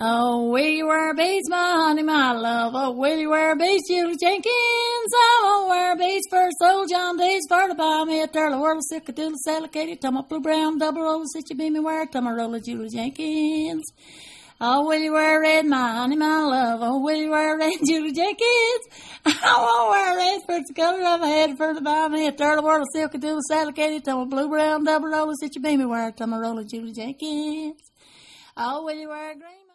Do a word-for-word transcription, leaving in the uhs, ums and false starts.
Oh, will you wear beads, my honey, my love? Oh, will you wear beads, Julie Jenkins? I won't wear beads for old John Dees, for to buy me a turtle, whirl, sick, a doodle, saddle, Katie, tell my blue brown, double roller, sit you be me wear, tell my roller, Julie Jenkins. Oh, will you wear red, my honey, my love? Oh, will you wear red, Julie Jenkins? I won't wear red for the color of my head, for to buy me a turtle, whirl, silk, a doodle, saddle, Katie, tell my blue brown, double roller, sit you be me wear, tell my roller, Julie Jenkins. Oh, will you wear green?